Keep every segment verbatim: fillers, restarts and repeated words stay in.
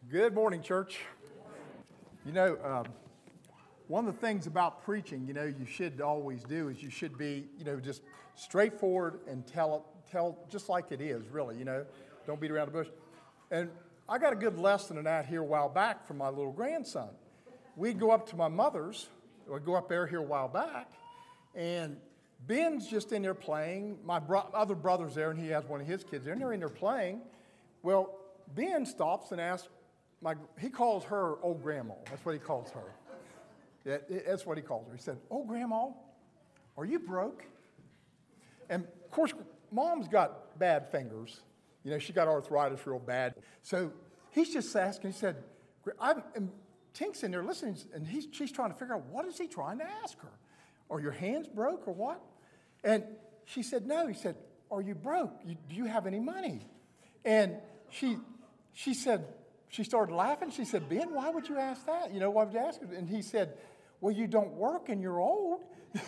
Good morning, church. You know, um, one of the things about preaching, you know, you should always do is you should be, you know, just straightforward and tell it, tell just like it is, really, you know. Don't beat around the bush. And I got a good lesson in that here a while back from my little grandson. We'd go up to my mother's, we'd go up there here a while back, and Ben's just in there playing. My bro- other brother's there, and he has one of his kids there, and they're in there playing. Well, Ben stops and asks, my, he calls her old grandma. That's what he calls her. That, that's what he calls her. He said, "Oh, grandma, are you broke?" And, of course, mom's got bad fingers. You know, she got arthritis real bad. So he's just asking, he said, I'm, and Tink's in there listening, and he's, she's trying to figure out, what is he trying to ask her? Are your hands broke or what? And she said, no. He said, are you broke? You, do you have any money? And she she said, she started laughing. She said, Ben, why would you ask that? You know, why would you ask it? And he said, well, you don't work and you're old.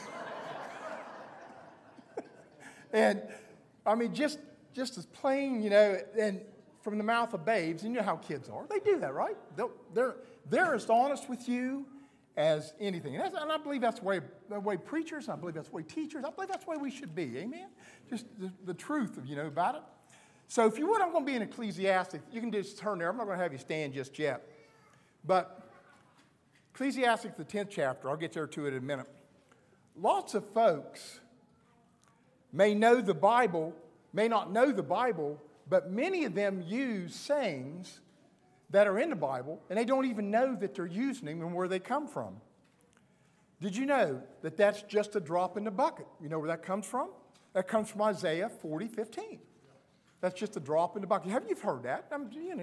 And, I mean, just just as plain, you know, and from the mouth of babes, and you know how kids are. They do that, right? They're, they're, they're as honest with you as anything. And, that's, and I believe that's the way, the way preachers, and I believe that's the way teachers, I believe that's the way we should be, amen? Just the, the truth, of, you know, about it. So if you would, I'm going to be in Ecclesiastes. You can just turn there. I'm not going to have you stand just yet. But Ecclesiastes, the tenth chapter, I'll get there to it in a minute. Lots of folks may know the Bible, may not know the Bible, but many of them use sayings that are in the Bible, and they don't even know that they're using them and where they come from. Did you know that that's just a drop in the bucket? You know where that comes from? That comes from Isaiah forty fifteen. That's just a drop in the bucket. Have you heard that? I mean, you know.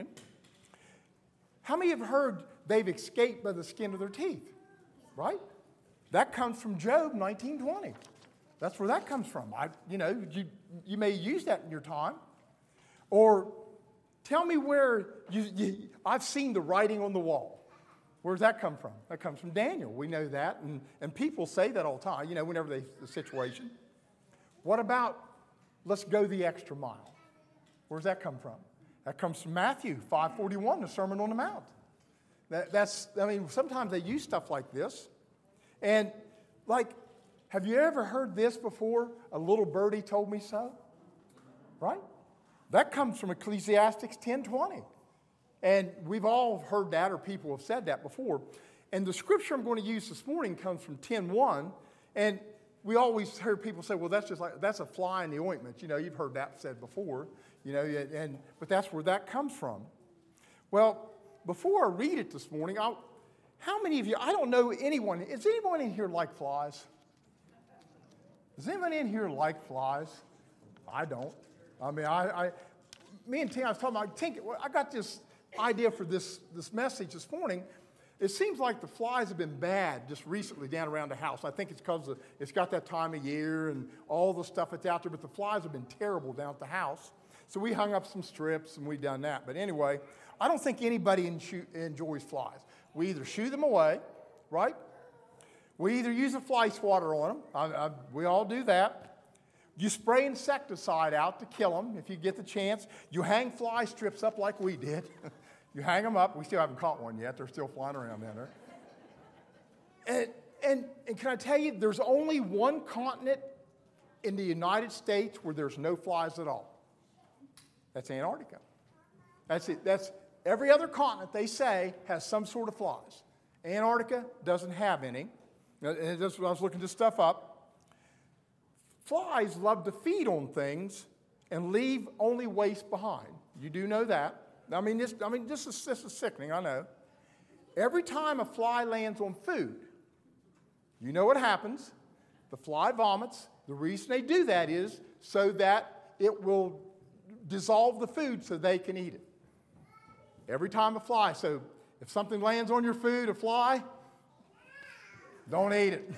How many have heard they've escaped by the skin of their teeth? Right? That comes from Job nineteen twenty. That's where that comes from. I, you know, you, you may use that in your time. Or tell me where you, you, I've seen the writing on the wall. Where does that come from? That comes from Daniel. We know that. And, and people say that all the time, you know, whenever they, the situation. What about, let's go the extra mile? Where does that come from? That comes from Matthew five forty-one, the Sermon on the Mount. That, that's, I mean, sometimes they use stuff like this. And like, have you ever heard this before? A little birdie told me so. Right? That comes from Ecclesiastes ten twenty. And we've all heard that, or people have said that before. And the scripture I'm going to use this morning comes from ten one. And we always hear people say, well, that's just like, that's a fly in the ointment. You know, you've heard that said before. You know, and but that's where that comes from. Well, before I read it this morning, I'll, how many of you, I don't know anyone, is anyone in here like flies? Does anyone in here like flies? I don't. I mean, I, I me and Tink, I was talking about, Tink, I got this idea for this, this message this morning. It seems like the flies have been bad just recently down around the house. I think it's because of, it's got that time of year and all the stuff that's out there, but the flies have been terrible down at the house. So we hung up some strips and we done that. But anyway, I don't think anybody enjoys flies. We either shoo them away, right? We either use a fly swatter on them. I, I, we all do that. You spray insecticide out to kill them if you get the chance. You hang fly strips up like we did. You hang them up. We still haven't caught one yet. They're still flying around down there. And, and, and can I tell you, there's only one continent in the United States where there's no flies at all. That's Antarctica. That's it. That's every other continent, they say, has some sort of flies. Antarctica doesn't have any. And that's when I was looking this stuff up. Flies love to feed on things and leave only waste behind. You do know that. I mean, this, I mean, this is, this is sickening, I know. Every time a fly lands on food, you know what happens. The fly vomits. The reason they do that is so that it will dissolve the food so they can eat it. Every time a fly. So if something lands on your food, a fly, don't eat it.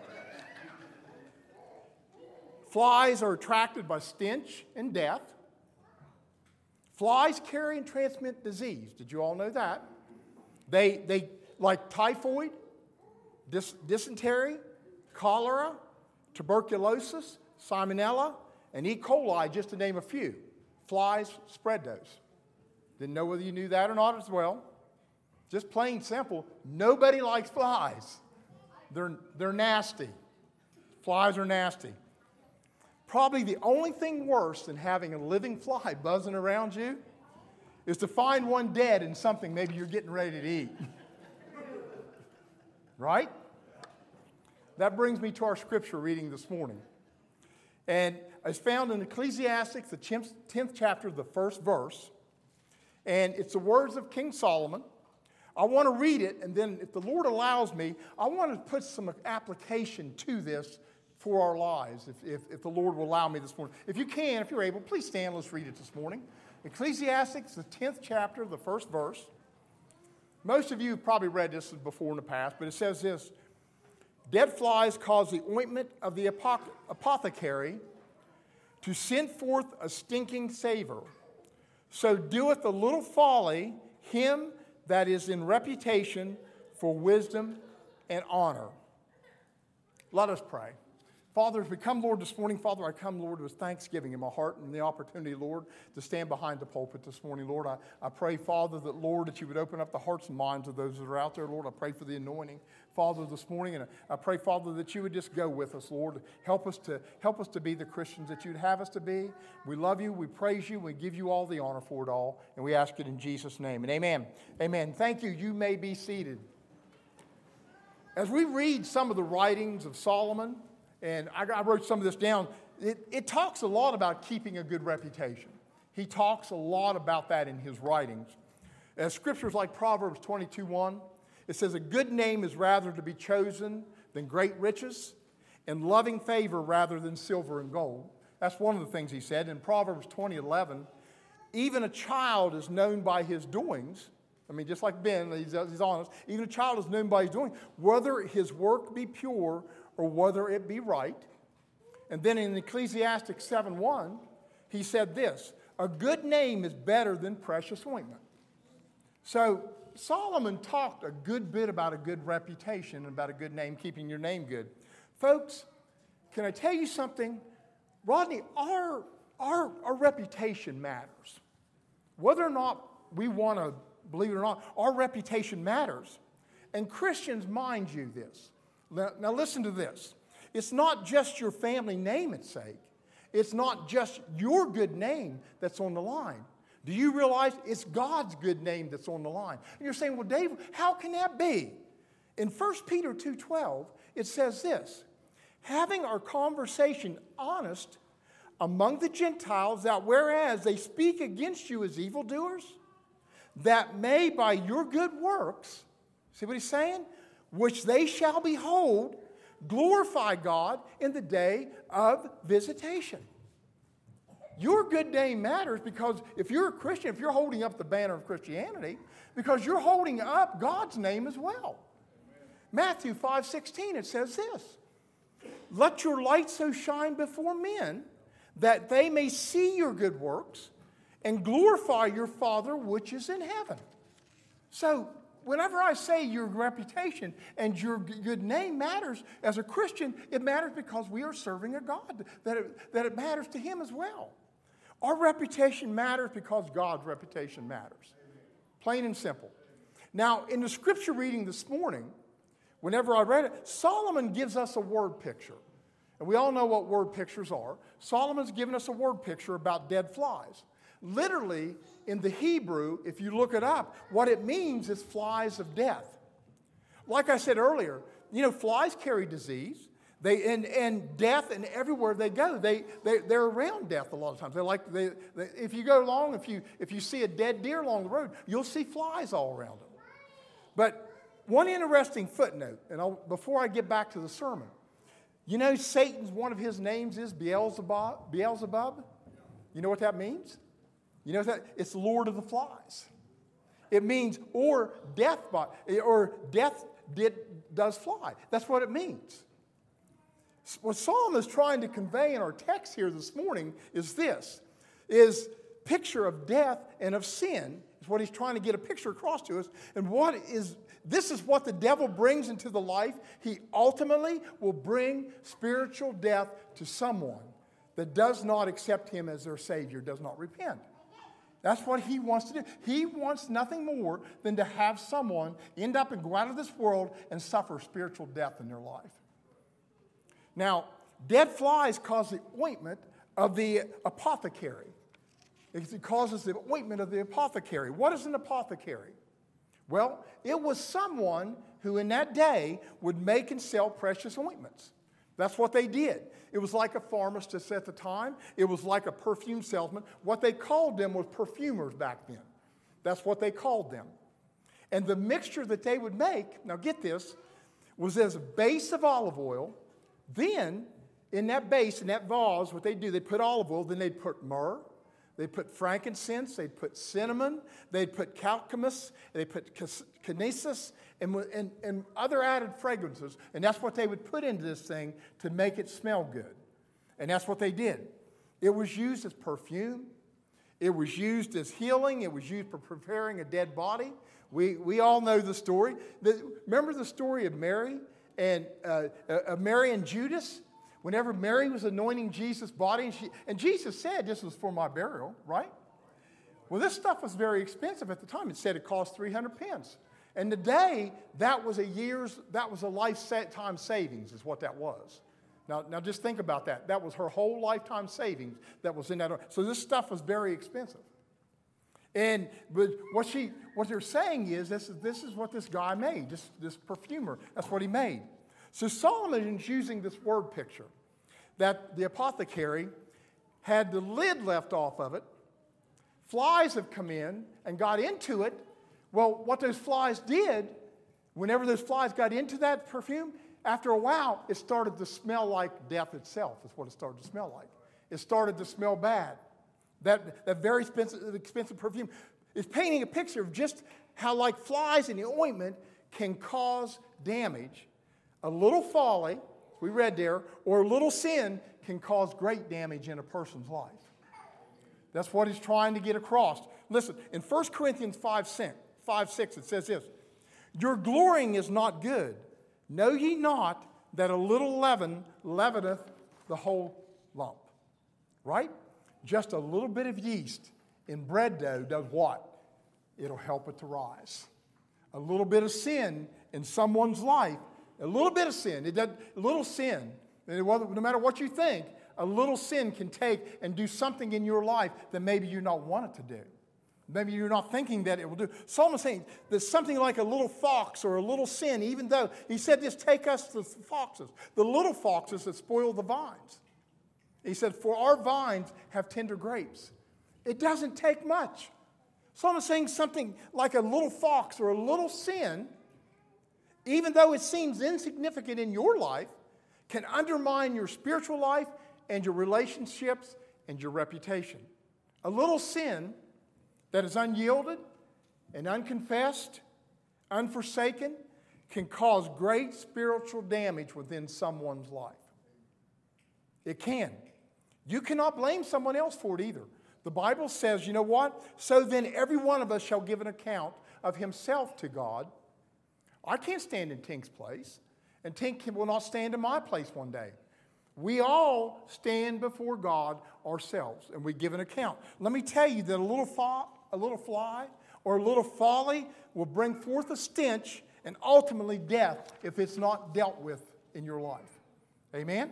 Flies are attracted by stench and death. Flies carry and transmit disease. Did you all know that? They, they like typhoid, dys, dysentery, cholera, tuberculosis, salmonella, and E. coli, just to name a few. Flies spread those. Didn't know whether you knew that or not as well. Just plain simple, nobody likes flies. They're, they're nasty. Flies are nasty. Probably the only thing worse than having a living fly buzzing around you is to find one dead in something maybe you're getting ready to eat. Right? That brings me to our scripture reading this morning. And it's found in Ecclesiastes, the tenth chapter, the first verse. And it's the words of King Solomon. I want to read it, and then if the Lord allows me, I want to put some application to this for our lives, if, if, if the Lord will allow me this morning. If you can, if you're able, please stand. Let's read it this morning. Ecclesiastes, the tenth chapter, the first verse. Most of you have probably read this before in the past, but it says this: dead flies cause the ointment of the apoth- apothecary to send forth a stinking savor. So doeth the little folly him that is in reputation for wisdom and honor. Let us pray. Father, as we come, Lord, this morning, Father, I come, Lord, with thanksgiving in my heart and the opportunity, Lord, to stand behind the pulpit this morning. Lord, I, I pray, Father, that, Lord, that you would open up the hearts and minds of those that are out there. Lord, I pray for the anointing, Father, this morning. And I pray, Father, that you would just go with us, Lord. Help us to help us to be the Christians that you'd have us to be. We love you. We praise you. We give you all the honor for it all. And we ask it in Jesus' name. And amen. Amen. Thank you. You may be seated. As we read some of the writings of Solomon, and I, I wrote some of this down, it, it talks a lot about keeping a good reputation. He talks a lot about that in his writings. As scriptures like Proverbs twenty-two one, it says, a good name is rather to be chosen than great riches, and loving favor rather than silver and gold. That's one of the things he said. In Proverbs twenty eleven, even a child is known by his doings. I mean, just like Ben, he's, he's honest. Even a child is known by his doing, whether his work be pure or whether it be right. And then in Ecclesiastes seven one, he said this: a good name is better than precious ointment. So Solomon talked a good bit about a good reputation and about a good name, keeping your name good. Folks, can I tell you something? Rodney, our, our, our reputation matters. Whether or not we want to believe it or not, our reputation matters. And Christians, mind you this. Now, now listen to this. It's not just your family name at stake. It's not just your good name that's on the line. Do you realize it's God's good name that's on the line? And you're saying, well, Dave, how can that be? In First Peter two twelve, it says this: having our conversation honest among the Gentiles, that whereas they speak against you as evildoers, that may by your good works, see what he's saying? Which they shall behold, glorify God in the day of visitation. Your good name matters because if you're a Christian, if you're holding up the banner of Christianity, because you're holding up God's name as well. Amen. Matthew five sixteen, it says this: let your light so shine before men that they may see your good works and glorify your Father which is in heaven. So, whenever I say your reputation and your good name matters, as a Christian, it matters because we are serving a God, that it, that it matters to Him as well. Our reputation matters because God's reputation matters. Plain and simple. Now, in the scripture reading this morning, whenever I read it, Solomon gives us a word picture. And we all know what word pictures are. Solomon's given us a word picture about dead flies. Literally, in the Hebrew, if you look it up, what it means is flies of death. Like I said earlier, you know, flies carry disease. They and, and death, and everywhere they go, they, they, they're around death a lot of times. They're like, they, they, if you go along, if you, if you see a dead deer along the road, you'll see flies all around them. But one interesting footnote, and I'll, before I get back to the sermon, you know Satan's, one of his names is Beelzebub. Beelzebub? You know what that means? You know that? It's Lord of the Flies. It means, or death, or death did, does fly. That's what it means. What Solomon is trying to convey in our text here this morning is this, is picture of death and of sin is what he's trying to get a picture across to us. And what is, this is what the devil brings into the life. He ultimately will bring spiritual death to someone that does not accept him as their Savior, does not repent. That's what he wants to do. He wants nothing more than to have someone end up and go out of this world and suffer spiritual death in their life. Now, dead flies cause the ointment of the apothecary. It causes the ointment of the apothecary. What is an apothecary? Well, it was someone who in that day would make and sell precious ointments. That's what they did. It was like a pharmacist at the time. It was like a perfume salesman. What they called them was perfumers back then. That's what they called them. And the mixture that they would make, now get this, was as a base of olive oil. Then, in that base, in that vase, what they do, they put olive oil, then they'd put myrrh, they'd put frankincense, they'd put cinnamon, they'd put calcamus, they'd put canasis, and, and, and other added fragrances. And that's what they would put into this thing to make it smell good. And that's what they did. It was used as perfume. It was used as healing. It was used for preparing a dead body. We, we all know the story. The, remember the story of Mary and uh, uh, Mary and Judas? Whenever Mary was anointing Jesus' body, and, she, and Jesus said, this was for my burial, right? Well, this stuff was very expensive at the time. It said it cost three hundred pence. And today, that was a year's, that was a lifetime savings is what that was. Now, now just think about that. That was her whole lifetime savings that was in that. So this stuff was very expensive. And but what she, what they're saying is, this is, this is what this guy made, this, this perfumer. That's what he made. So Solomon is using this word picture that the apothecary had the lid left off of it. Flies have come in and got into it. Well, what those flies did, whenever those flies got into that perfume, after a while, it started to smell like death itself, is what it started to smell like. It started to smell bad. That, that very expensive, expensive perfume is painting a picture of just how, like flies in the ointment, can cause damage. A little folly, we read there, or a little sin can cause great damage in a person's life. That's what he's trying to get across. Listen, in First Corinthians five six, it says this, your glorying is not good. Know ye not that a little leaven leaveneth the whole lump? Right? Just a little bit of yeast in bread dough does what? It'll help it to rise. A little bit of sin in someone's life, a little bit of sin, it does, a little sin, no matter what you think, a little sin can take and do something in your life that maybe you don't want it to do. Maybe you're not thinking that it will do. Solomon's saying there's something like a little fox or a little sin, even though he said this, take us to the foxes, the little foxes that spoil the vines. He said, for our vines have tender grapes. It doesn't take much. Solomon's saying something like a little fox or a little sin, even though it seems insignificant in your life, can undermine your spiritual life and your relationships and your reputation. A little sin that is unyielded and unconfessed, unforsaken, can cause great spiritual damage within someone's life. It can. You cannot blame someone else for it either. The Bible says, you know what? So then every one of us shall give an account of himself to God. I can't stand in Tink's place, and Tink will not stand in my place one day. We all stand before God ourselves, and we give an account. Let me tell you that a little, fo- a little fly or a little folly will bring forth a stench and ultimately death if it's not dealt with in your life. Amen?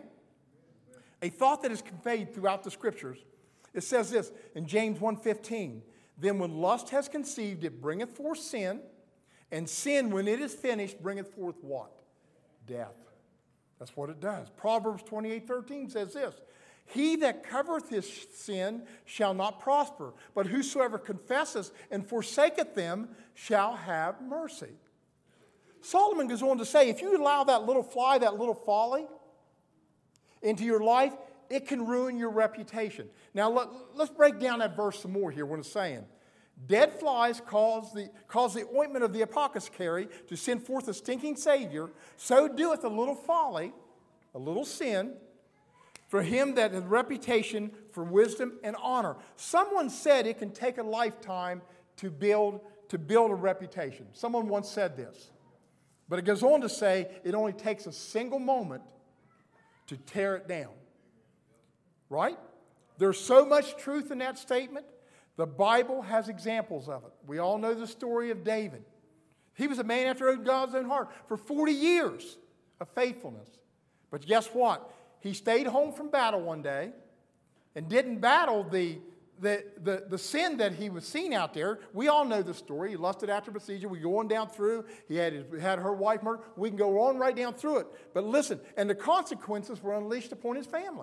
A thought that is conveyed throughout the Scriptures. It says this in James one fifteen, then when lust has conceived, it bringeth forth sin, and sin, when it is finished, bringeth forth what? Death. That's what it does. Proverbs twenty-eight thirteen says this, he that covereth his sin shall not prosper, but whosoever confesseth and forsaketh them shall have mercy. Solomon goes on to say, if you allow that little fly, that little folly into your life, it can ruin your reputation. Now, let, let's break down that verse some more here, what it's saying. Dead flies cause the, cause the ointment of the apothecary to send forth a stinking Savior. So doeth a little folly, a little sin, for him that has reputation for wisdom and honor. Someone said it can take a lifetime to build, to build a reputation. Someone once said this. But it goes on to say it only takes a single moment to tear it down. Right? There's so much truth in that statement The Bible has examples of it. We all know the story of David. He was a man after God's own heart for forty years of faithfulness. But guess what? He stayed home from battle one day and didn't battle the, the, the, the sin that he was seen out there. We all know the story. He lusted after Bathsheba. We go on down through. He had, his, had her wife murdered. We can go on right down through it. But listen, and the consequences were unleashed upon his family.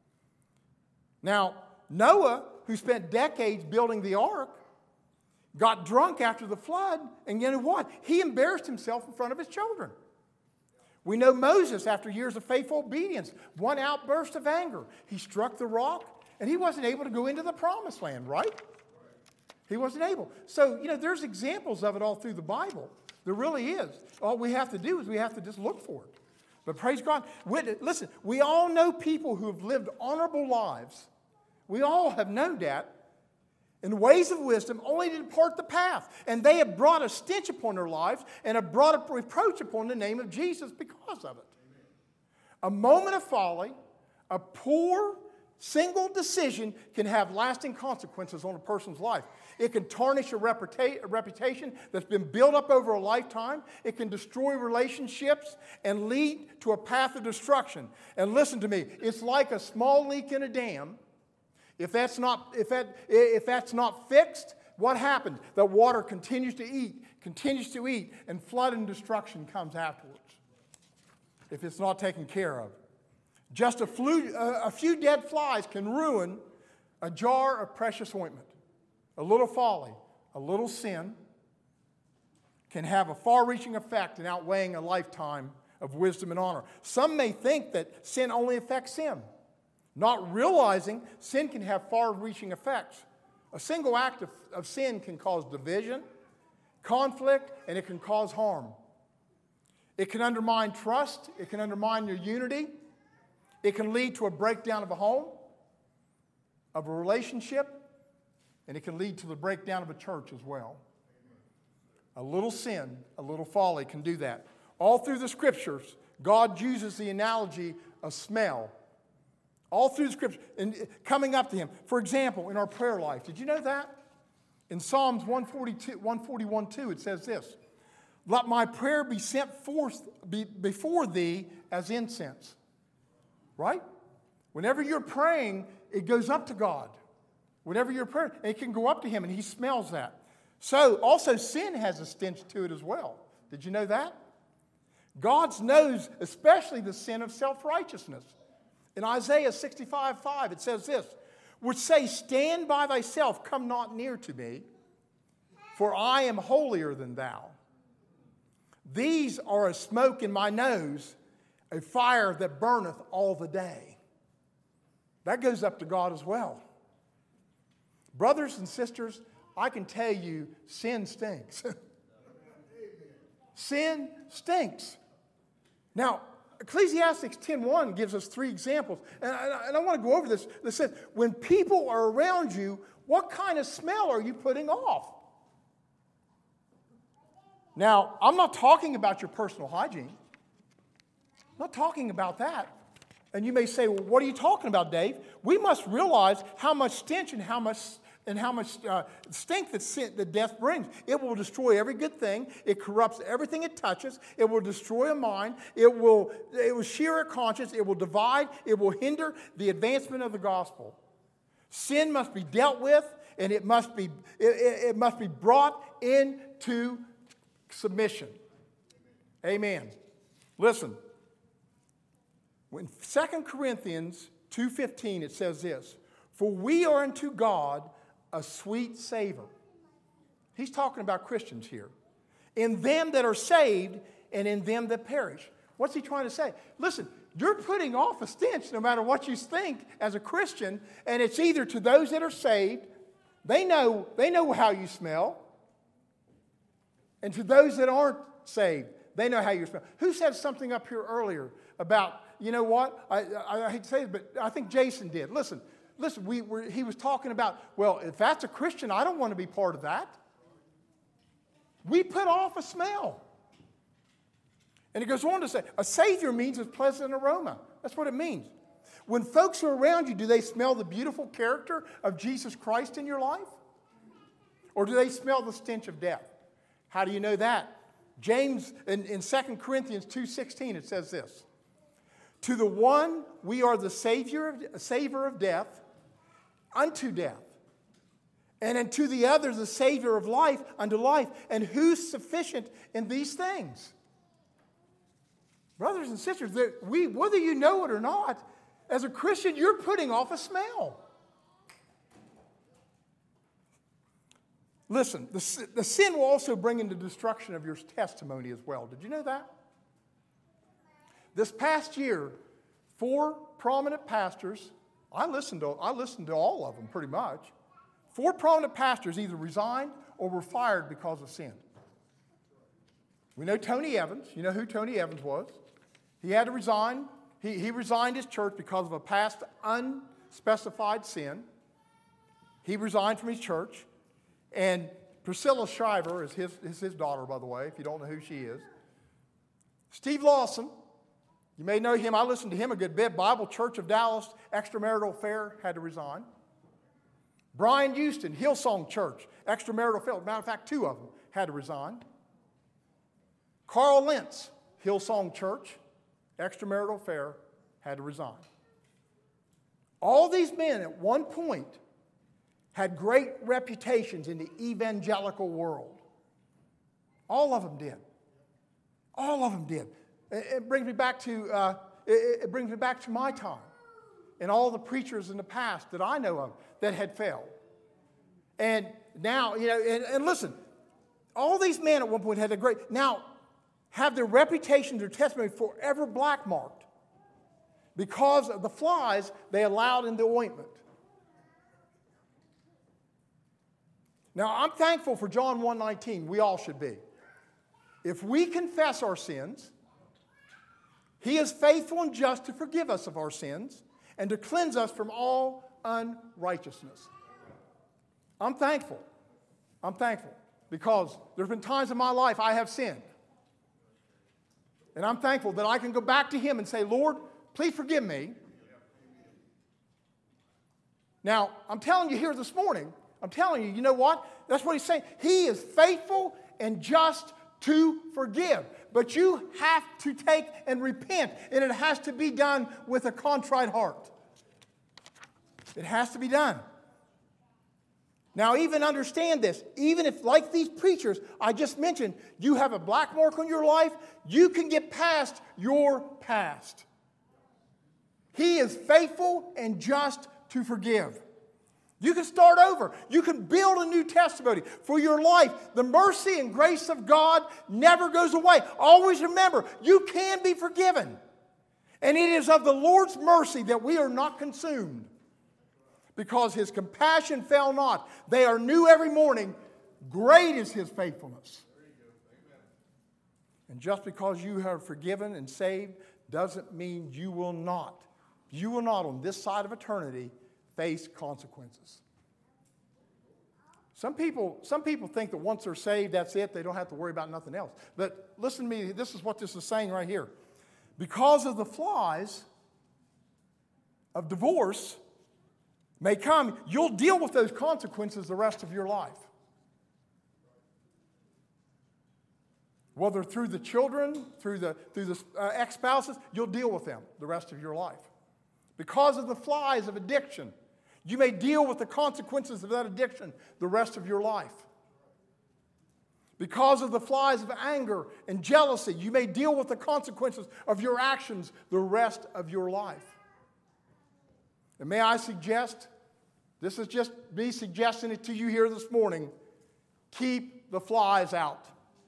Now, Noah, who spent decades building the ark, got drunk after the flood, and you know what? He embarrassed himself in front of his children. We know Moses, after years of faithful obedience, one outburst of anger, he struck the rock, and he wasn't able to go into the promised land, right? He wasn't able. So, you know, there's examples of it all through the Bible. There really is. All we have to do is we have to just look for it. But praise God. Listen, we all know people who have lived honorable lives. We all have known that in ways of wisdom only to depart the path. And they have brought a stench upon their lives and have brought a reproach upon the name of Jesus because of it. A moment of folly, a poor, single decision can have lasting consequences on a person's life. It can tarnish a, reputa- a reputation that's been built up over a lifetime. It can destroy relationships and lead to a path of destruction. And listen to me, it's like a small leak in a dam. If that's not, if that, if that's not fixed, what happens? The water continues to eat, continues to eat, and flood and destruction comes afterwards if it's not taken care of. Just a, flu, a few dead flies can ruin a jar of precious ointment. A little folly, a little sin can have a far-reaching effect in outweighing a lifetime of wisdom and honor. Some may think that sin only affects them, not realizing sin can have far-reaching effects. A single act of, of sin can cause division, conflict, and it can cause harm. It can undermine trust. It can undermine your unity. It can lead to a breakdown of a home, of a relationship, and it can lead to the breakdown of a church as well. A little sin, a little folly can do that. All through the Scriptures, God uses the analogy of smell. All through the Scripture, and coming up to Him. For example, in our prayer life, did you know that? In Psalms one forty-two, one forty-one two, it says this: "Let my prayer be sent forth be, before Thee as incense." Right? Whenever you're praying, it goes up to God. Whenever you're praying, it can go up to Him, and He smells that. So, also, sin has a stench to it as well. Did you know that? God knows, especially the sin of self-righteousness. In Isaiah sixty-five five, it says this, which say, "Stand by thyself, come not near to me, for I am holier than thou. These are a smoke in my nose, a fire that burneth all the day." That goes up to God as well. Brothers and sisters, I can tell you, sin stinks. Sin stinks. Now, Ecclesiastes ten one gives us three examples, and I, and I want to go over this. It says, when people are around you, what kind of smell are you putting off? Now, I'm not talking about your personal hygiene. I'm not talking about that. And you may say, well, what are you talking about, Dave? We must realize how much stench and how much and how much uh, stink that, sin, that death brings. It will destroy every good thing. It corrupts everything it touches. It will destroy a mind. It will, it will shear a conscience. It will divide. It will hinder the advancement of the gospel. Sin must be dealt with, and it must be, it, it must be brought into submission. Amen. Listen. In Second Corinthians two fifteen, it says this: "For we are unto God a sweet savor." He's talking about Christians here. "In them that are saved and in them that perish." What's he trying to say? Listen, you're putting off a stench no matter what you think as a Christian, and it's either to those that are saved, they know, they know how you smell, and to those that aren't saved, they know how you smell. Who said something up here earlier about, you know what, I, I, I hate to say it, but I think Jason did. Listen, listen, we were, he was talking about, well, if that's a Christian, I don't want to be part of that. We put off a smell. And it goes on to say, a Savior means a pleasant aroma. That's what it means. When folks are around you, do they smell the beautiful character of Jesus Christ in your life? Or do they smell the stench of death? How do you know that? James, in, in Second Corinthians two sixteen, it says this. To the one we are the savior of, savor of death unto death. And unto the other the savior of life unto life. And who's sufficient in these things? Brothers and sisters, we, whether you know it or not, as a Christian, you're putting off a smell. Listen, the, the sin will also bring into destruction of your testimony as well. Did you know that? This past year, four prominent pastors, I listened to, I listened to all of them pretty much, four prominent pastors either resigned or were fired because of sin. We know Tony Evans. You know who Tony Evans was? He had to resign. He, he resigned his church because of a past unspecified sin. He resigned from his church. And Priscilla Shriver is his, is his daughter, by the way, if you don't know who she is. Steve Lawson, you may know him. I listened to him a good bit. Bible Church of Dallas, extramarital affair, had to resign. Brian Houston, Hillsong Church, extramarital affair. Matter of fact, two of them had to resign. Carl Lentz, Hillsong Church, extramarital affair, had to resign. All these men at one point had great reputations in the evangelical world. All of them did. All of them did. It brings me back to uh, it brings me back to my time and all the preachers in the past that I know of that had failed. And now, you know, and, and listen, all these men at one point had a great, now have their reputations, their testimony forever blackmarked because of the flies they allowed in the ointment. Now, I'm thankful for John one nineteen. We all should be. If we confess our sins, He is faithful and just to forgive us of our sins and to cleanse us from all unrighteousness. I'm thankful. I'm thankful because there have been times in my life I have sinned. And I'm thankful that I can go back to Him and say, Lord, please forgive me. Now, I'm telling you here this morning, I'm telling you, you know what? That's what He's saying. He is faithful and just to forgive. But you have to take and repent. And it has to be done with a contrite heart. It has to be done. Now, even understand this. Even if, like these preachers I just mentioned, you have a black mark on your life, you can get past your past. He is faithful and just to forgive. You can start over. You can build a new testimony for your life. The mercy and grace of God never goes away. Always remember, you can be forgiven. And it is of the Lord's mercy that we are not consumed. Because His compassion fail not. They are new every morning. Great is His faithfulness. And just because you are forgiven and saved doesn't mean you will not, you will not on this side of eternity face consequences. Some people, some people think that once they're saved, that's it. They don't have to worry about nothing else. But listen to me. This is what this is saying right here. Because of the flies of divorce may come, you'll deal with those consequences the rest of your life. Whether through the children, through the, through the uh, ex-spouses, you'll deal with them the rest of your life. Because of the flies of addiction, you may deal with the consequences of that addiction the rest of your life. Because of the flies of anger and jealousy, you may deal with the consequences of your actions the rest of your life. And may I suggest, this is just me suggesting it to you here this morning, keep the flies out.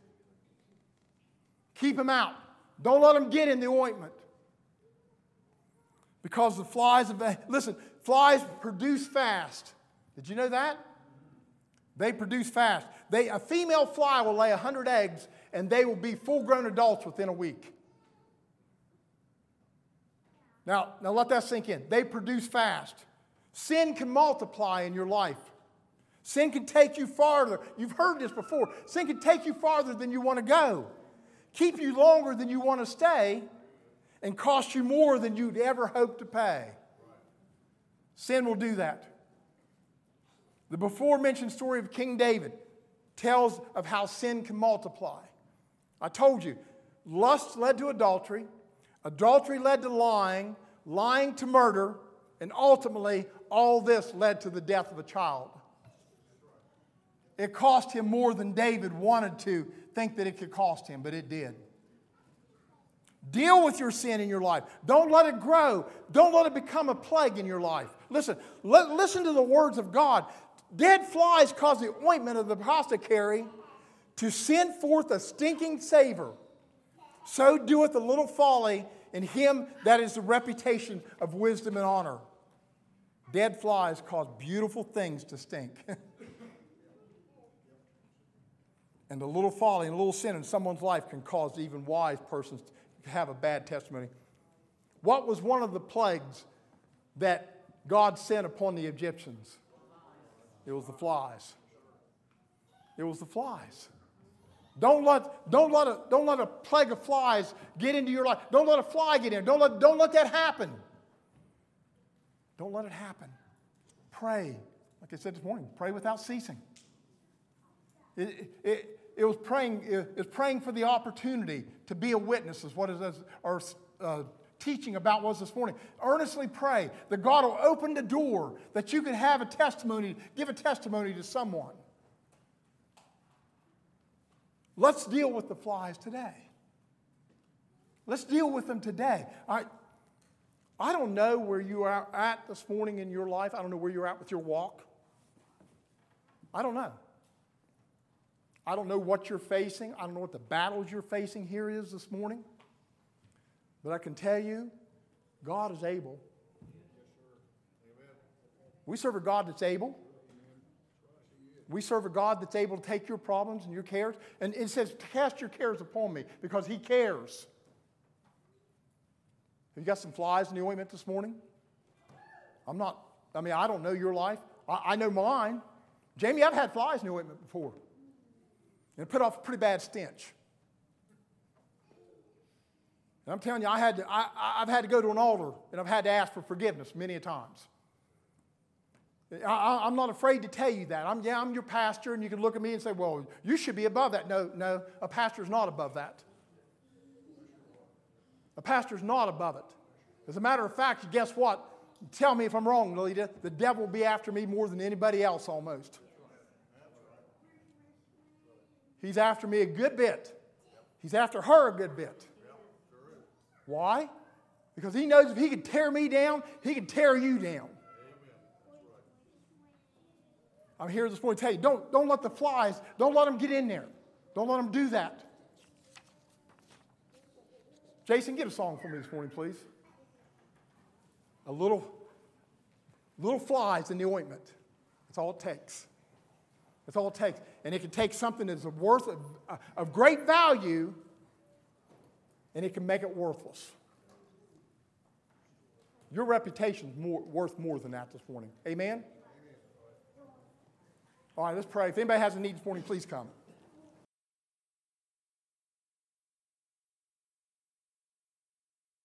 Keep them out. Don't let them get in the ointment. Because the flies of, listen, flies produce fast. Did you know that? They produce fast. They, a female fly will lay one hundred eggs, and they will be full-grown adults within a week. Now, now let that sink in. They produce fast. Sin can multiply in your life. Sin can take you farther. You've heard this before. Sin can take you farther than you want to go, keep you longer than you want to stay, and cost you more than you'd ever hope to pay. Sin will do that. The before mentioned story of King David tells of how sin can multiply. I told you, lust led to adultery, adultery led to lying, lying to murder, and ultimately all this led to the death of a child. It cost him more than David wanted to think that it could cost him, but it did. Deal with your sin in your life. Don't let it grow. Don't let it become a plague in your life. Listen, li- listen to the words of God. Dead flies cause the ointment of the apothecary to send forth a stinking savor. So doeth the little folly in him that is the reputation of wisdom and honor. Dead flies cause beautiful things to stink. And a little folly and a little sin in someone's life can cause even wise persons to have a bad testimony. What was one of the plagues that God sent upon the Egyptians? It was the flies. It was the flies. Don't let, don't let, a, don't let a plague of flies get into your life. Don't let a fly get in. Don't let, don't let that happen. Don't let it happen. Pray. Like I said this morning, pray without ceasing. It, it, it was praying, it was praying for the opportunity to be a witness, is what is our uh, teaching about was this morning. Earnestly pray that God will open the door that you can have a testimony, give a testimony to someone. Let's deal with the flies today. Let's deal with them today. I, I don't know where you are at this morning in your life. I don't know where you're at with your walk. I don't know. I don't know what you're facing. I don't know what the battles you're facing here is this morning. But I can tell you, God is able. We serve a God that's able. We serve a God that's able to take your problems and your cares. And it says, cast your cares upon me, because he cares. Have you got some flies in the ointment this morning? I'm not, I mean, I don't know your life. I, I know mine. Jamie, I've had flies in the ointment before. And it put off a pretty bad stench. And I'm telling you, I had to, I, I've had to go to an altar, and I've had to ask for forgiveness many a times. I, I'm not afraid to tell you that. I'm, yeah, I'm your pastor, and you can look at me and say, well, you should be above that. No, no, a pastor's not above that. A pastor's not above it. As a matter of fact, guess what? Tell me if I'm wrong, Lolita. The devil will be after me more than anybody else almost. He's after me a good bit. He's after her a good bit. Why? Because he knows if he can tear me down, he can tear you down. I'm here this morning to tell you, don't, don't let the flies, don't let them get in there. Don't let them do that. Jason, get a song for me this morning, please. A little, little flies in the ointment. That's all it takes. That's all it takes. And it can take something that's of worth of, of great value, and it can make it worthless. Your reputation is more, worth more than that this morning. Amen? All right, let's pray. If anybody has a need this morning, please come.